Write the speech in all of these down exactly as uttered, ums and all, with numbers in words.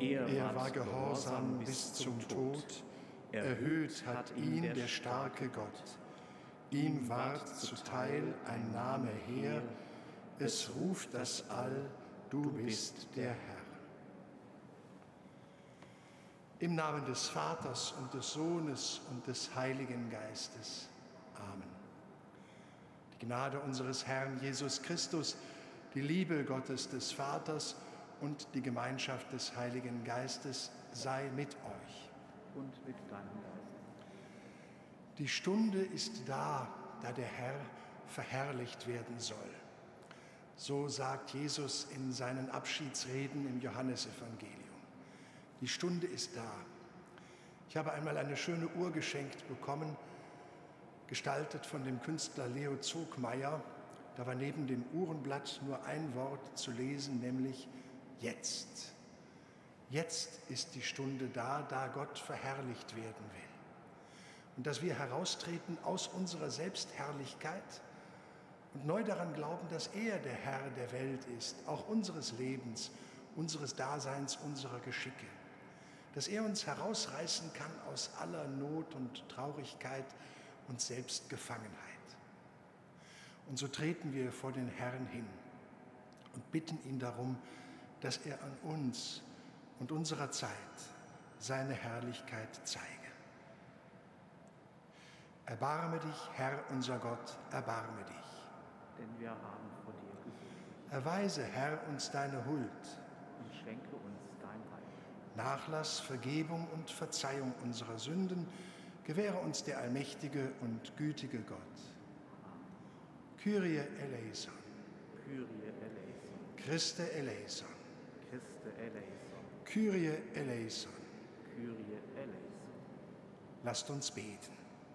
Er war gehorsam bis zum Tod, erhöht hat ihn der starke Gott. Ihm ward zuteil ein Name Heer, es ruft das All, du bist der Herr. Im Namen des Vaters und des Sohnes und des Heiligen Geistes. Amen. Die Gnade unseres Herrn Jesus Christus, die Liebe Gottes des Vaters und die Gemeinschaft des Heiligen Geistes sei mit euch. Und mit deinem Geist. Die Stunde ist da, da der Herr verherrlicht werden soll. So sagt Jesus in seinen Abschiedsreden im Johannesevangelium. Die Stunde ist da. Ich habe einmal eine schöne Uhr geschenkt bekommen, gestaltet von dem Künstler Leo Zogmeier. Da war neben dem Uhrenblatt nur ein Wort zu lesen, nämlich jetzt. Jetzt ist die Stunde da, da Gott verherrlicht werden will. Und dass wir heraustreten aus unserer Selbstherrlichkeit und neu daran glauben, dass er der Herr der Welt ist, auch unseres Lebens, unseres Daseins, unserer Geschicke. Dass er uns herausreißen kann aus aller Not und Traurigkeit und Selbstgefangenheit. Und so treten wir vor den Herrn hin und bitten ihn darum, dass er an uns und unserer Zeit seine Herrlichkeit zeige. Erbarme dich, Herr unser Gott, erbarme dich. Denn wir haben vor dir gesündigt. Erweise, Herr, uns deine Huld. Und schenke uns dein Heil. Nachlass, Vergebung und Verzeihung unserer Sünden gewähre uns der allmächtige und gütige Gott. Kyrie eleison. Kyrie eleison. Christe eleison. Christe eleison. Kyrie eleison. Kyrie eleison. Lasst uns beten.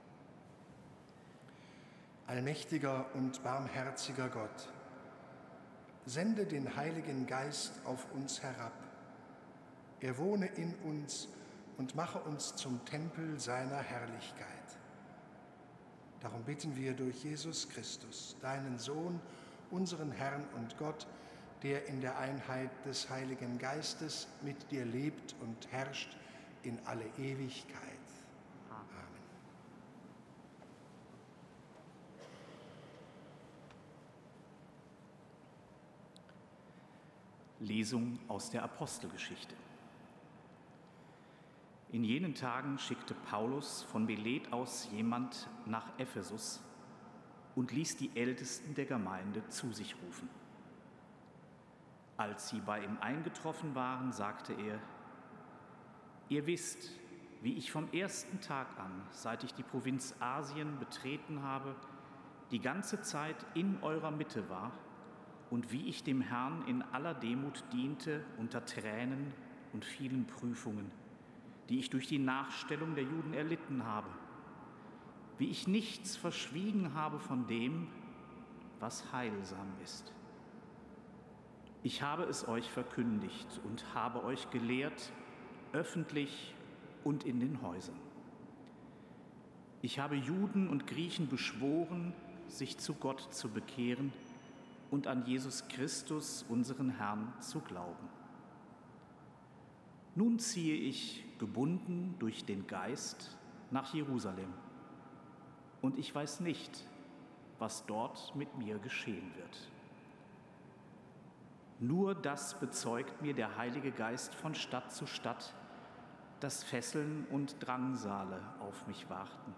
Allmächtiger und barmherziger Gott, sende den Heiligen Geist auf uns herab. Er wohne in uns und mache uns zum Tempel seiner Herrlichkeit. Darum bitten wir durch Jesus Christus, deinen Sohn, unseren Herrn und Gott, der in der Einheit des Heiligen Geistes mit dir lebt und herrscht in alle Ewigkeit. Amen. Lesung aus der Apostelgeschichte. In jenen Tagen schickte Paulus von Milet aus jemand nach Ephesus und ließ die Ältesten der Gemeinde zu sich rufen. Als sie bei ihm eingetroffen waren, sagte er: Ihr wisst, wie ich vom ersten Tag an, seit ich die Provinz Asien betreten habe, die ganze Zeit in eurer Mitte war und wie ich dem Herrn in aller Demut diente unter Tränen und vielen Prüfungen, die ich durch die Nachstellung der Juden erlitten habe, wie ich nichts verschwiegen habe von dem, was heilsam ist. Ich habe es euch verkündigt und habe euch gelehrt, öffentlich und in den Häusern. Ich habe Juden und Griechen beschworen, sich zu Gott zu bekehren und an Jesus Christus, unseren Herrn, zu glauben. Nun ziehe ich, gebunden durch den Geist, nach Jerusalem, und ich weiß nicht, was dort mit mir geschehen wird. Nur das bezeugt mir der Heilige Geist von Stadt zu Stadt, dass Fesseln und Drangsale auf mich warten.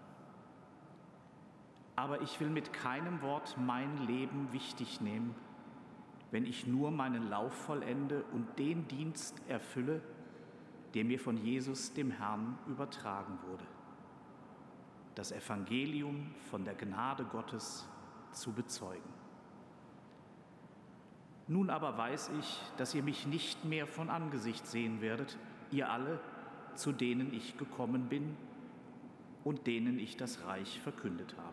Aber ich will mit keinem Wort mein Leben wichtig nehmen, wenn ich nur meinen Lauf vollende und den Dienst erfülle, der mir von Jesus, dem Herrn, übertragen wurde, das Evangelium von der Gnade Gottes zu bezeugen. Nun aber weiß ich, dass ihr mich nicht mehr von Angesicht sehen werdet, ihr alle, zu denen ich gekommen bin und denen ich das Reich verkündet habe.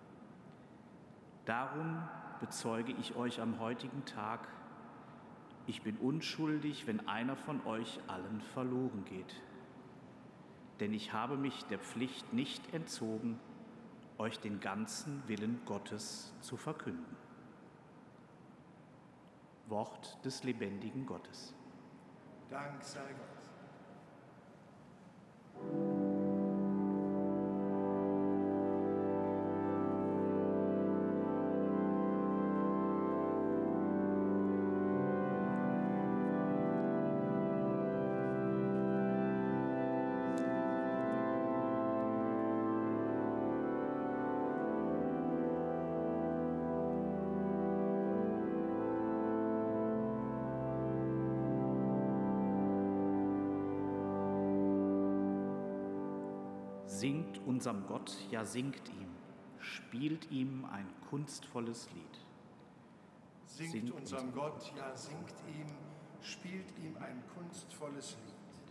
Darum bezeuge ich euch am heutigen Tag, ich bin unschuldig, wenn einer von euch allen verloren geht. Denn ich habe mich der Pflicht nicht entzogen, euch den ganzen Willen Gottes zu verkünden. Wort des lebendigen Gottes. Dank sei Gott. Singt unserem Gott, ja singt ihm, spielt ihm ein kunstvolles Lied. Singt, singt unserem Gott, ja singt ihm, spielt ihm ein kunstvolles Lied.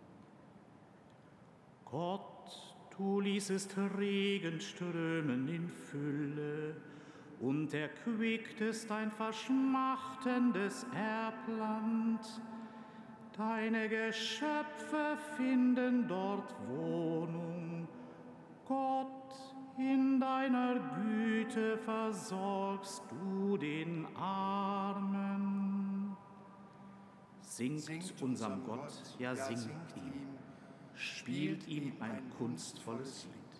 Gott, du ließest Regen strömen in Fülle und erquicktest ein verschmachtendes Erbland. Deine Geschöpfe finden dort Wohnung. Gott, in deiner Güte versorgst du den Armen. Singt, singt unserem Gott, Gott, ja, ja singt, singt ihm, spielt ihm ein kunstvolles Lied.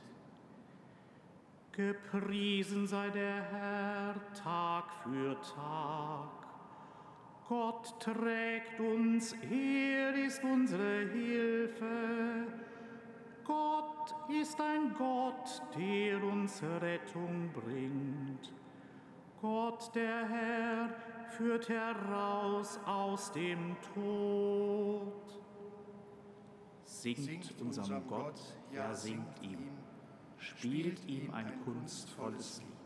Gepriesen sei der Herr Tag für Tag. Gott trägt uns, er ist unsere Hilfe. Gott ist ein Gott, der uns Rettung bringt. Gott, der Herr, führt heraus aus dem Tod. Singt, singt unserem Gott, Gott, ja singt ihm, spielt ihm ein kunstvolles Lied.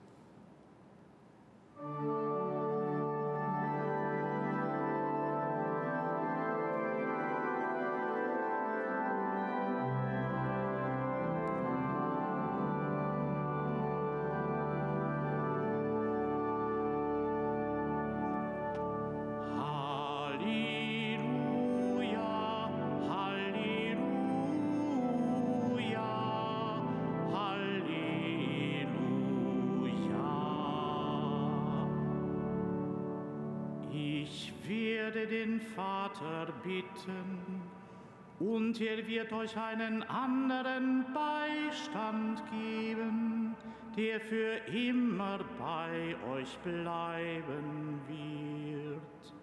Den Vater bitten, und er wird euch einen anderen Beistand geben, der für immer bei euch bleiben wird.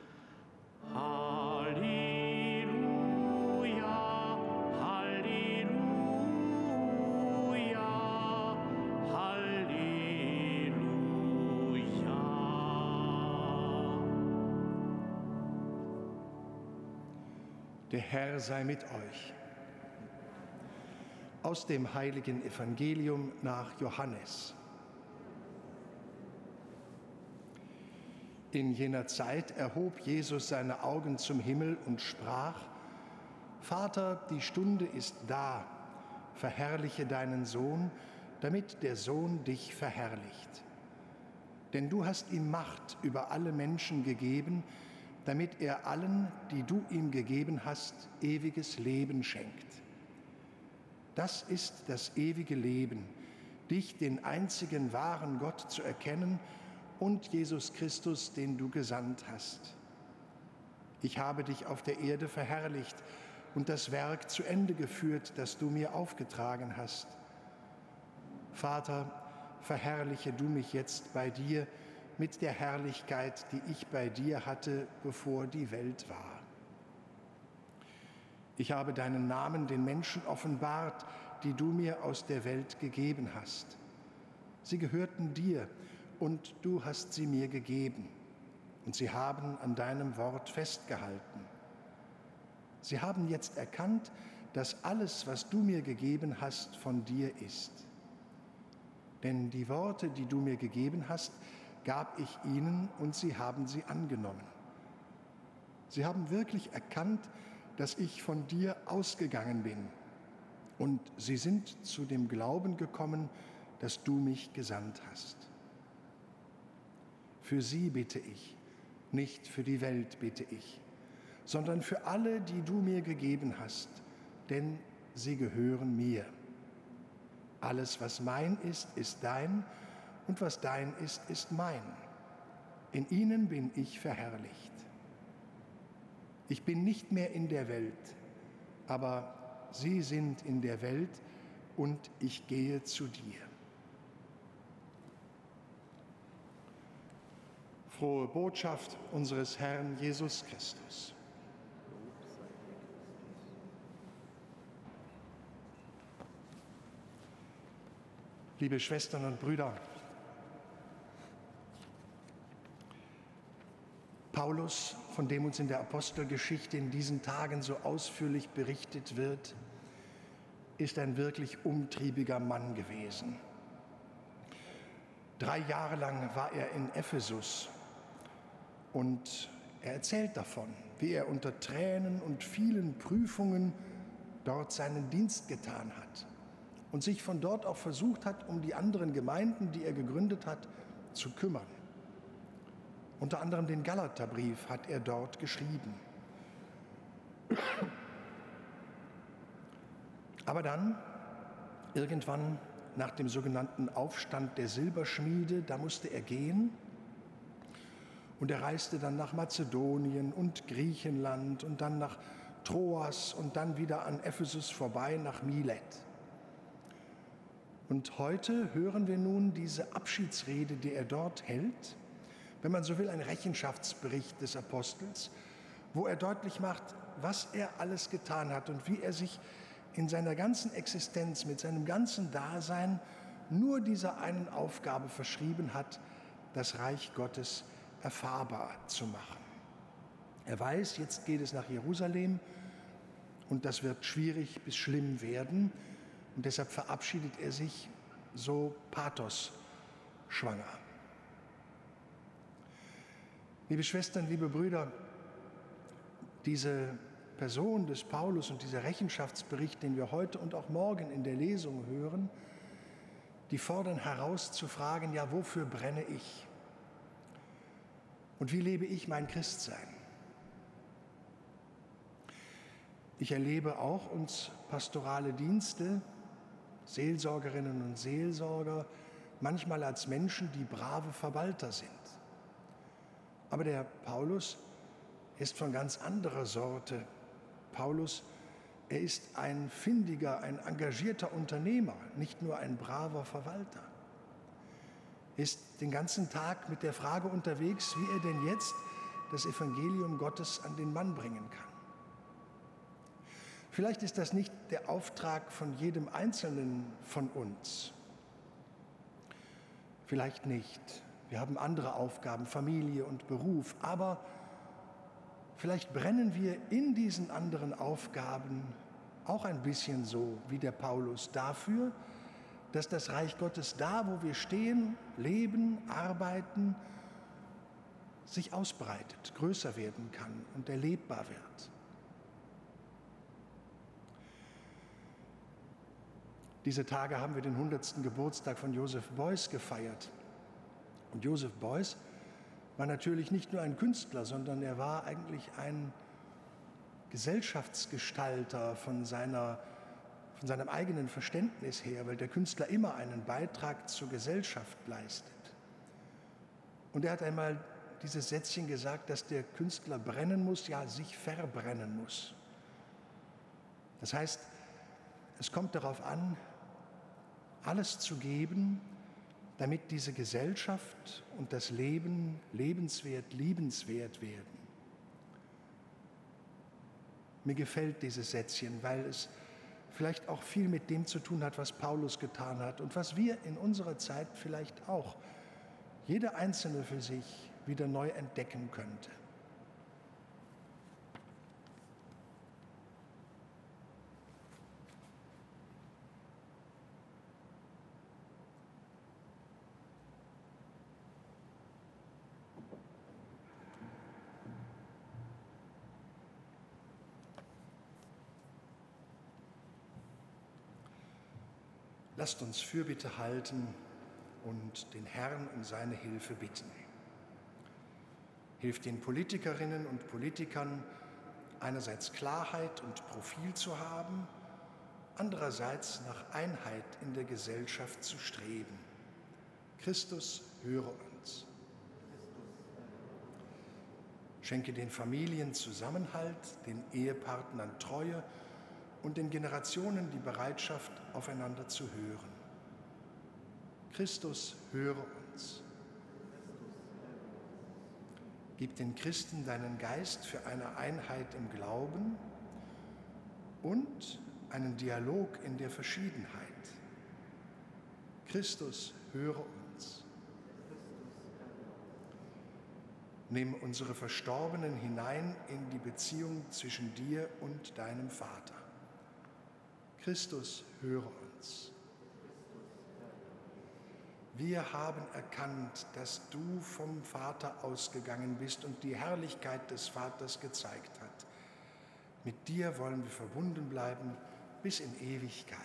Halleluja, Halleluja, Halleluja. Der Herr sei mit euch. Aus dem heiligen Evangelium nach Johannes. In jener Zeit erhob Jesus seine Augen zum Himmel und sprach: Vater, die Stunde ist da, verherrliche deinen Sohn, damit der Sohn dich verherrlicht. Denn du hast ihm Macht über alle Menschen gegeben, damit er allen, die du ihm gegeben hast, ewiges Leben schenkt. Das ist das ewige Leben, dich, den einzigen wahren Gott, zu erkennen und Jesus Christus, den du gesandt hast. Ich habe dich auf der Erde verherrlicht und das Werk zu Ende geführt, das du mir aufgetragen hast. Vater, verherrliche du mich jetzt bei dir, mit der Herrlichkeit, die ich bei dir hatte, bevor die Welt war. Ich habe deinen Namen den Menschen offenbart, die du mir aus der Welt gegeben hast. Sie gehörten dir und du hast sie mir gegeben, und sie haben an deinem Wort festgehalten. Sie haben jetzt erkannt, dass alles, was du mir gegeben hast, von dir ist. Denn die Worte, die du mir gegeben hast, gab ich ihnen, und sie haben sie angenommen. Sie haben wirklich erkannt, dass ich von dir ausgegangen bin, und sie sind zu dem Glauben gekommen, dass du mich gesandt hast. Für sie bitte ich, nicht für die Welt bitte ich, sondern für alle, die du mir gegeben hast, denn sie gehören mir. Alles, was mein ist, ist dein, und was dein ist, ist mein. In ihnen bin ich verherrlicht. Ich bin nicht mehr in der Welt, aber sie sind in der Welt und ich gehe zu dir. Frohe Botschaft unseres Herrn Jesus Christus. Liebe Schwestern und Brüder, Paulus, von dem uns in der Apostelgeschichte in diesen Tagen so ausführlich berichtet wird, ist ein wirklich umtriebiger Mann gewesen. Drei Jahre lang war er in Ephesus und er erzählt davon, wie er unter Tränen und vielen Prüfungen dort seinen Dienst getan hat und sich von dort auch versucht hat, um die anderen Gemeinden, die er gegründet hat, zu kümmern. Unter anderem den Galaterbrief hat er dort geschrieben. Aber dann, irgendwann nach dem sogenannten Aufstand der Silberschmiede, da musste er gehen und er reiste dann nach Mazedonien und Griechenland und dann nach Troas und dann wieder an Ephesus vorbei nach Milet. Und heute hören wir nun diese Abschiedsrede, die er dort hält, wenn man so will, ein Rechenschaftsbericht des Apostels, wo er deutlich macht, was er alles getan hat und wie er sich in seiner ganzen Existenz, mit seinem ganzen Dasein nur dieser einen Aufgabe verschrieben hat, das Reich Gottes erfahrbar zu machen. Er weiß, jetzt geht es nach Jerusalem und das wird schwierig bis schlimm werden und deshalb verabschiedet er sich so pathosschwanger. Liebe Schwestern, liebe Brüder, diese Person des Paulus und dieser Rechenschaftsbericht, den wir heute und auch morgen in der Lesung hören, die fordern heraus zu fragen, ja, wofür brenne ich? Und wie lebe ich mein Christsein? Ich erlebe auch uns pastorale Dienste, Seelsorgerinnen und Seelsorger, manchmal als Menschen, die brave Verwalter sind. Aber der Paulus ist von ganz anderer Sorte. Paulus, er ist ein findiger, ein engagierter Unternehmer, nicht nur ein braver Verwalter. Er ist den ganzen Tag mit der Frage unterwegs, wie er denn jetzt das Evangelium Gottes an den Mann bringen kann. Vielleicht ist das nicht der Auftrag von jedem Einzelnen von uns. Vielleicht nicht. Wir haben andere Aufgaben, Familie und Beruf, aber vielleicht brennen wir in diesen anderen Aufgaben auch ein bisschen so wie der Paulus dafür, dass das Reich Gottes da, wo wir stehen, leben, arbeiten, sich ausbreitet, größer werden kann und erlebbar wird. Diese Tage haben wir den hundertsten Geburtstag von Joseph Beuys gefeiert. Und Joseph Beuys war natürlich nicht nur ein Künstler, sondern er war eigentlich ein Gesellschaftsgestalter von, seiner, von seinem eigenen Verständnis her, weil der Künstler immer einen Beitrag zur Gesellschaft leistet. Und er hat einmal dieses Sätzchen gesagt, dass der Künstler brennen muss, ja, sich verbrennen muss. Das heißt, es kommt darauf an, alles zu geben, damit diese Gesellschaft und das Leben lebenswert, liebenswert werden. Mir gefällt dieses Sätzchen, weil es vielleicht auch viel mit dem zu tun hat, was Paulus getan hat und was wir in unserer Zeit vielleicht auch, jeder Einzelne für sich, wieder neu entdecken könnte. Lasst uns Fürbitte halten und den Herrn um seine Hilfe bitten. Hilft den Politikerinnen und Politikern, einerseits Klarheit und Profil zu haben, andererseits nach Einheit in der Gesellschaft zu streben. Christus, höre uns. Schenke den Familien Zusammenhalt, den Ehepartnern Treue und den Generationen die Bereitschaft, aufeinander zu hören. Christus, höre uns. Gib den Christen deinen Geist für eine Einheit im Glauben und einen Dialog in der Verschiedenheit. Christus, höre uns. Nimm unsere Verstorbenen hinein in die Beziehung zwischen dir und deinem Vater. Christus, höre uns. Wir haben erkannt, dass du vom Vater ausgegangen bist und die Herrlichkeit des Vaters gezeigt hat. Mit dir wollen wir verbunden bleiben bis in Ewigkeit.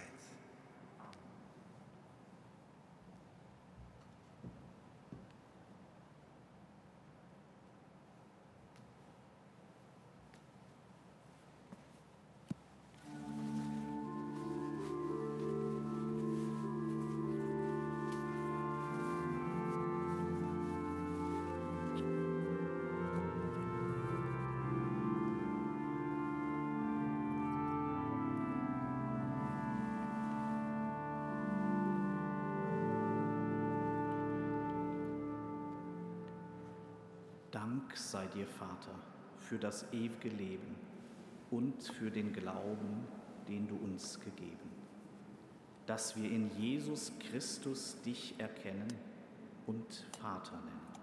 Dank sei dir, Vater, für das ewige Leben und für den Glauben, den du uns gegeben, dass wir in Jesus Christus dich erkennen und Vater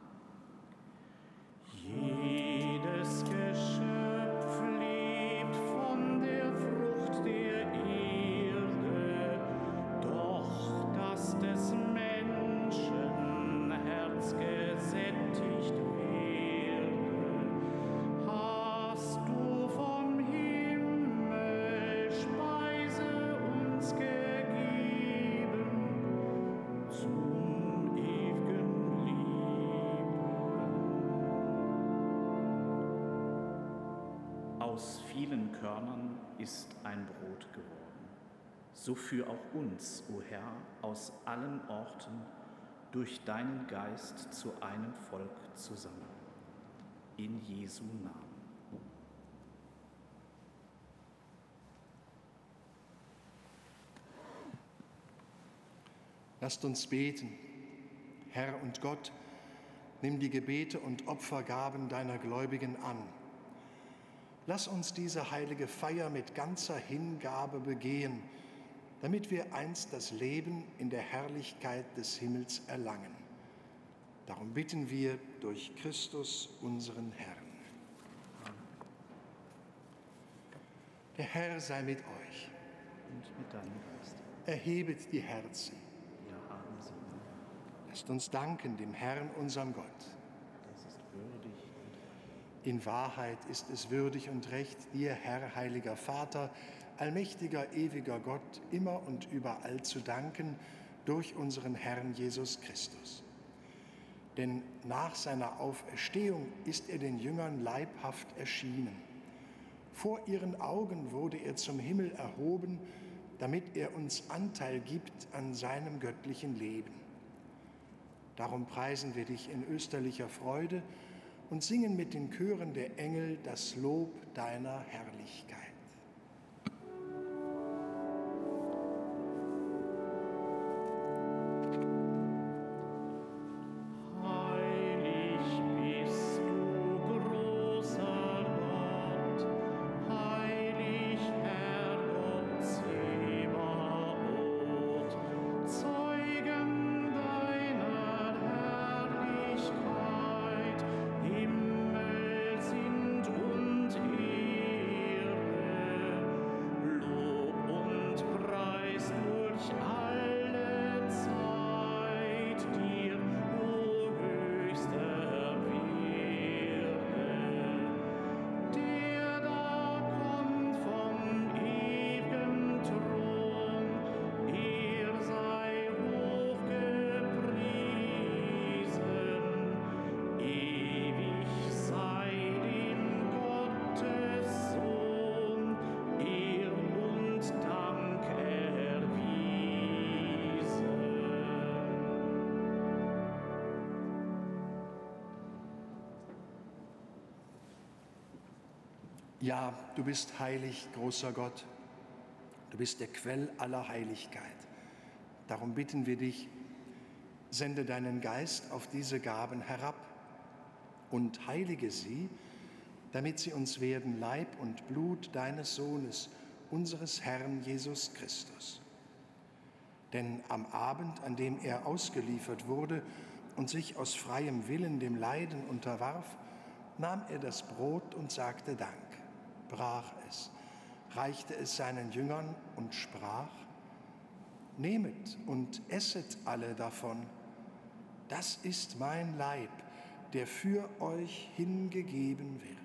nennen. Jedes Geschöpf lebt von der Frucht der Erde, doch das des Menschen Herz gesättigt wird. Aus vielen Körnern ist ein Brot geworden. So führ auch uns, o Herr, aus allen Orten durch deinen Geist zu einem Volk zusammen. In Jesu Namen. Lasst uns beten. Herr und Gott, nimm die Gebete und Opfergaben deiner Gläubigen an. Lass uns diese heilige Feier mit ganzer Hingabe begehen, damit wir einst das Leben in der Herrlichkeit des Himmels erlangen. Darum bitten wir durch Christus, unseren Herrn. Der Herr sei mit euch. Und mit deinem Geist. Erhebet die Herzen. Ja, haben sie. Lasst uns danken dem Herrn, unserem Gott. Das ist würdig. In Wahrheit ist es würdig und recht, dir, Herr, heiliger Vater, allmächtiger, ewiger Gott, immer und überall zu danken durch unseren Herrn Jesus Christus. Denn nach seiner Auferstehung ist er den Jüngern leibhaft erschienen. Vor ihren Augen wurde er zum Himmel erhoben, damit er uns Anteil gibt an seinem göttlichen Leben. Darum preisen wir dich in österlicher Freude und singen mit den Chören der Engel das Lob deiner Herrlichkeit. Himmel sind und Erde Ja, du bist heilig, großer Gott. Du bist der Quell aller Heiligkeit. Darum bitten wir dich, sende deinen Geist auf diese Gaben herab und heilige sie, damit sie uns werden Leib und Blut deines Sohnes, unseres Herrn Jesus Christus. Denn am Abend, an dem er ausgeliefert wurde und sich aus freiem Willen dem Leiden unterwarf, nahm er das Brot und sagte Dank, brach es, reichte es seinen Jüngern und sprach: Nehmet und esset alle davon. Das ist mein Leib, der für euch hingegeben wird.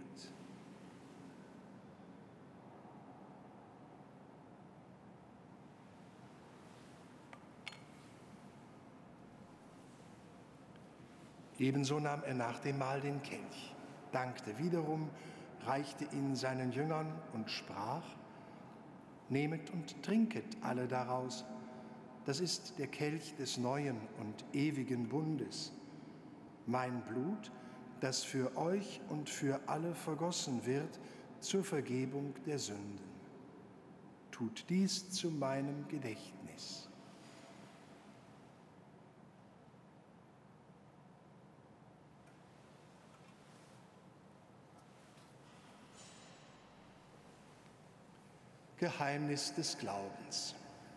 Ebenso nahm er nach dem Mahl den Kelch, dankte wiederum, reichte ihn seinen Jüngern und sprach: Nehmet und trinket alle daraus. Das ist der Kelch des neuen und ewigen Bundes. Mein Blut, das für euch und für alle vergossen wird zur Vergebung der Sünden. Tut dies zu meinem Gedächtnis. Geheimnis des Glaubens.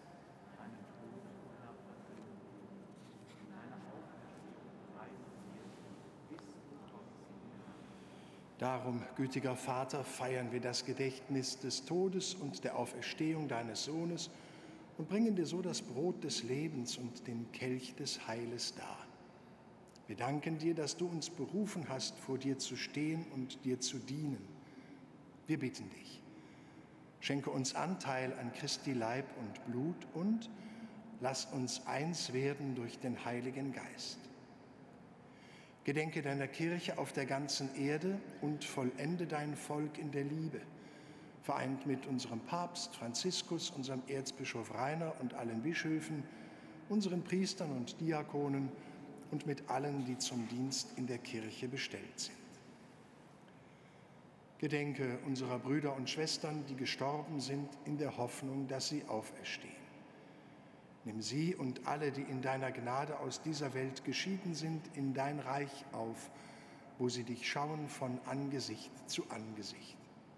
Darum, gütiger Vater, feiern wir das Gedächtnis des Todes und der Auferstehung deines Sohnes und bringen dir so das Brot des Lebens und den Kelch des Heiles dar. Wir danken dir, dass du uns berufen hast, vor dir zu stehen und dir zu dienen. Wir bitten dich, schenke uns Anteil an Christi Leib und Blut und lass uns eins werden durch den Heiligen Geist. Gedenke deiner Kirche auf der ganzen Erde und vollende dein Volk in der Liebe, vereint mit unserem Papst Franziskus, unserem Erzbischof Rainer und allen Bischöfen, unseren Priestern und Diakonen und mit allen, die zum Dienst in der Kirche bestellt sind. Gedenke unserer Brüder und Schwestern, die gestorben sind, in der Hoffnung, dass sie auferstehen. Nimm sie und alle, die in deiner Gnade aus dieser Welt geschieden sind, in dein Reich auf, wo sie dich schauen von Angesicht zu Angesicht.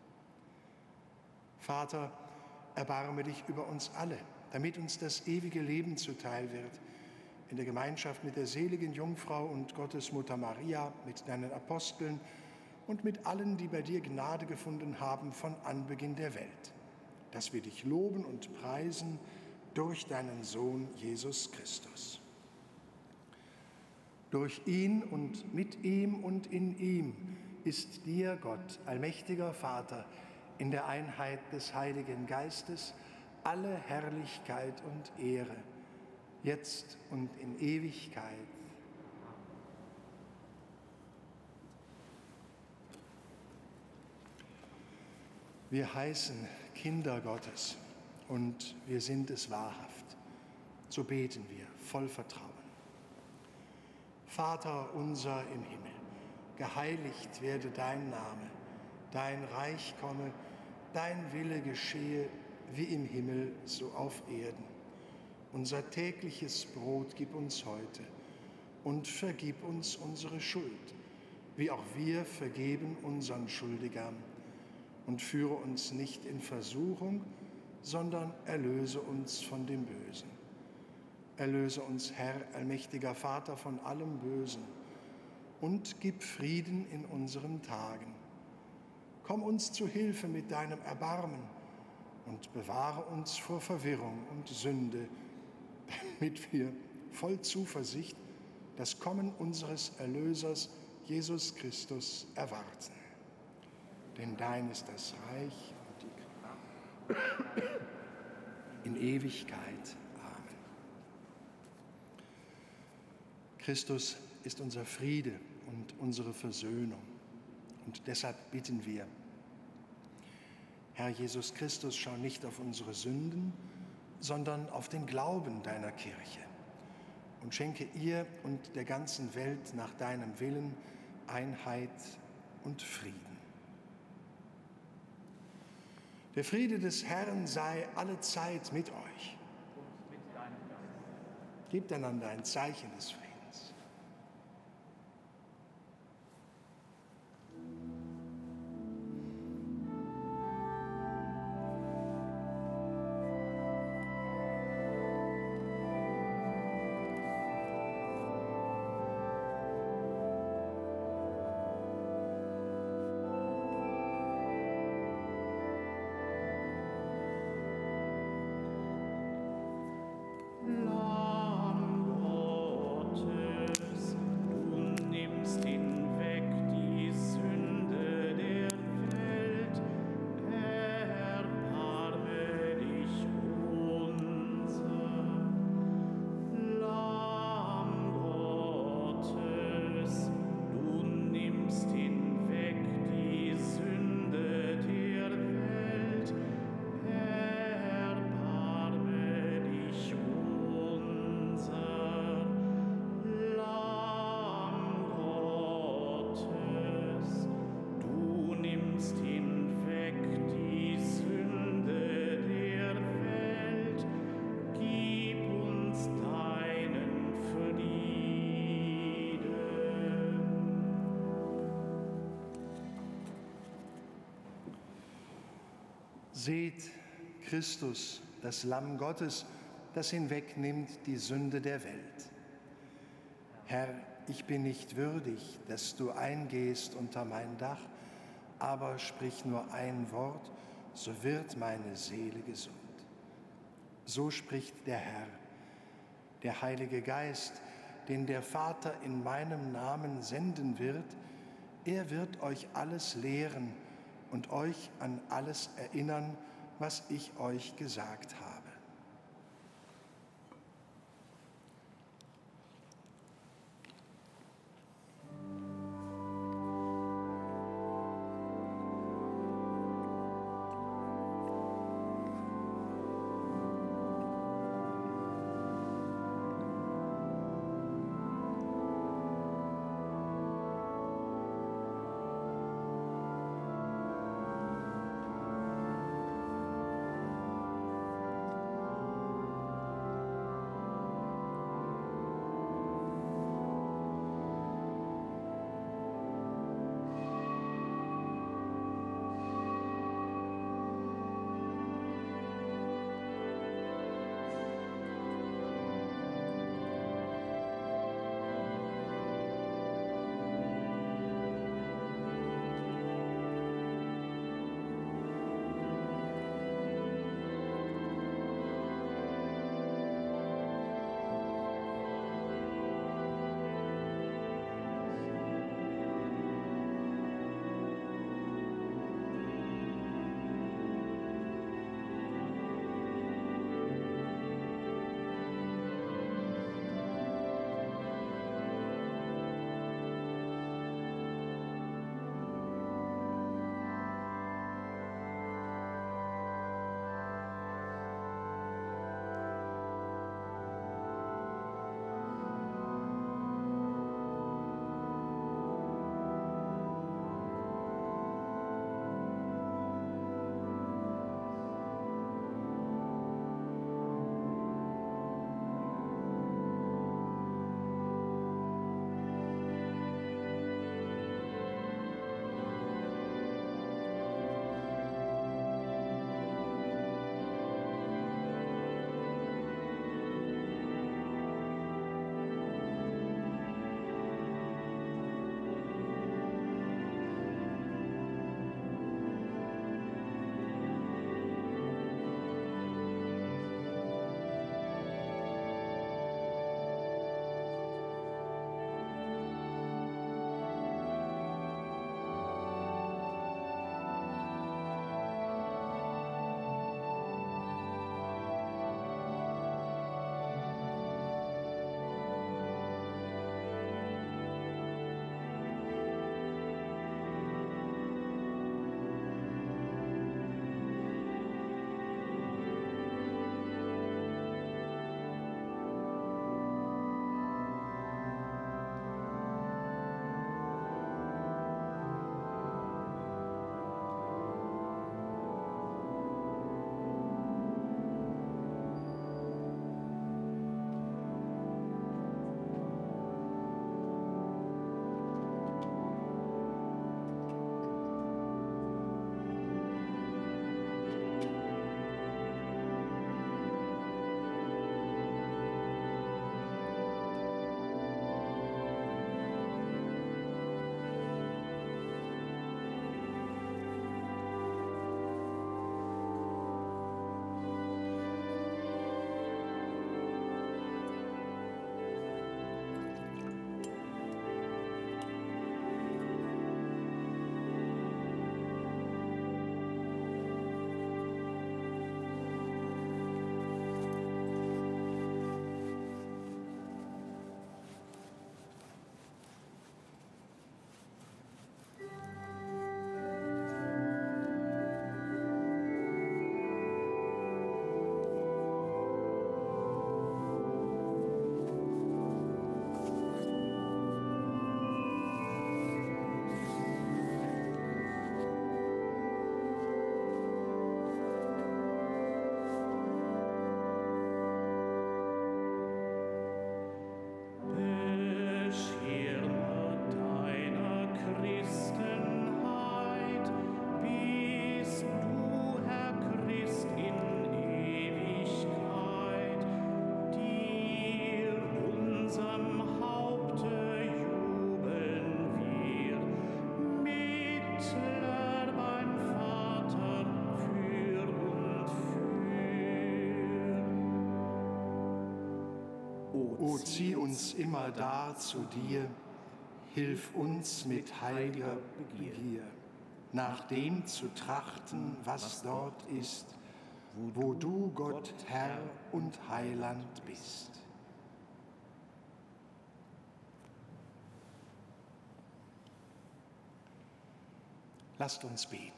Vater, erbarme dich über uns alle, damit uns das ewige Leben zuteil wird, in der Gemeinschaft mit der seligen Jungfrau und Gottesmutter Maria, mit deinen Aposteln und mit allen, die bei dir Gnade gefunden haben von Anbeginn der Welt, dass wir dich loben und preisen durch deinen Sohn Jesus Christus. Durch ihn und mit ihm und in ihm ist dir, Gott, allmächtiger Vater, in der Einheit des Heiligen Geistes alle Herrlichkeit und Ehre, jetzt und in Ewigkeit. Wir heißen Kinder Gottes und wir sind es wahrhaft. So beten wir voll Vertrauen. Vater unser im Himmel, geheiligt werde dein Name, dein Reich komme, dein Wille geschehe, wie im Himmel, so auf Erden. Unser tägliches Brot gib uns heute und vergib uns unsere Schuld, wie auch wir vergeben unseren Schuldigern. Und führe uns nicht in Versuchung, sondern erlöse uns von dem Bösen. Erlöse uns, Herr, allmächtiger Vater, von allem Bösen und gib Frieden in unseren Tagen. Komm uns zu Hilfe mit deinem Erbarmen und bewahre uns vor Verwirrung und Sünde, damit wir voll Zuversicht das Kommen unseres Erlösers, Jesus Christus, erwarten. Denn dein ist das Reich und die Kraft in Ewigkeit. Amen. Christus ist unser Friede und unsere Versöhnung. Und deshalb bitten wir, Herr Jesus Christus, schau nicht auf unsere Sünden, sondern auf den Glauben deiner Kirche und schenke ihr und der ganzen Welt nach deinem Willen Einheit und Frieden. Der Friede des Herrn sei alle Zeit mit euch. Und mit deinem Geist. Gebt einander ein Zeichen des Friedens. Seht Christus, das Lamm Gottes, das hinwegnimmt die Sünde der Welt. Herr, ich bin nicht würdig, dass du eingehst unter mein Dach, aber sprich nur ein Wort, so wird meine Seele gesund. So spricht der Herr, der Heilige Geist, den der Vater in meinem Namen senden wird. Er wird euch alles lehren und euch an alles erinnern, was ich euch gesagt habe. O zieh uns immer da zu dir, hilf uns mit heiliger Begier, nach dem zu trachten, was dort ist, wo du, Gott, Herr und Heiland bist. Lasst uns beten.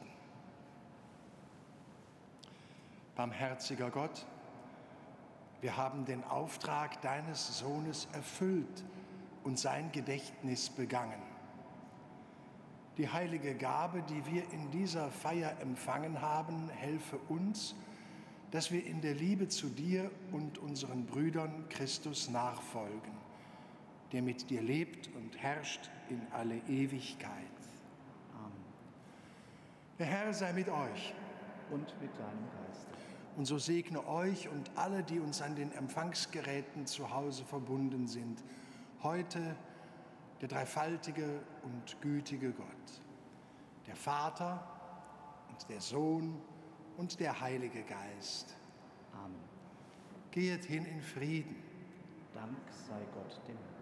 Barmherziger Gott, wir haben den Auftrag deines Sohnes erfüllt und sein Gedächtnis begangen. Die heilige Gabe, die wir in dieser Feier empfangen haben, helfe uns, dass wir in der Liebe zu dir und unseren Brüdern Christus nachfolgen, der mit dir lebt und herrscht in alle Ewigkeit. Amen. Der Herr sei mit euch. Und mit deinem Geist. Und so segne euch und alle, die uns an den Empfangsgeräten zu Hause verbunden sind, heute der dreifaltige und gütige Gott, der Vater und der Sohn und der Heilige Geist. Amen. Gehet hin in Frieden. Dank sei Gott dem Herrn.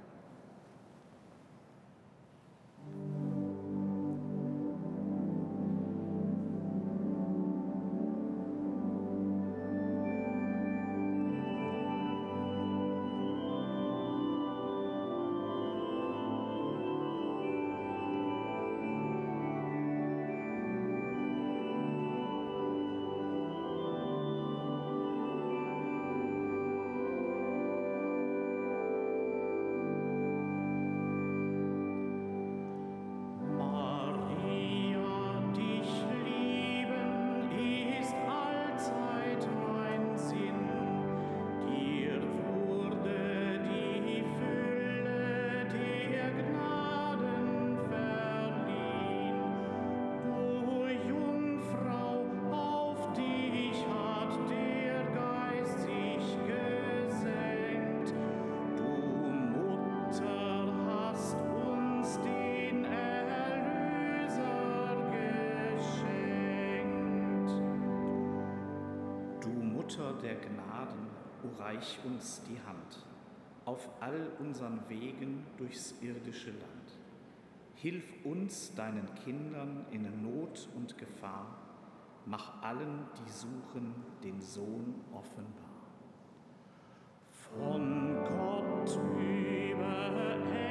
Der Gnaden, o reich uns die Hand, auf all unseren Wegen durchs irdische Land. Hilf uns, deinen Kindern in Not und Gefahr, mach allen, die suchen, den Sohn offenbar. Von Gott über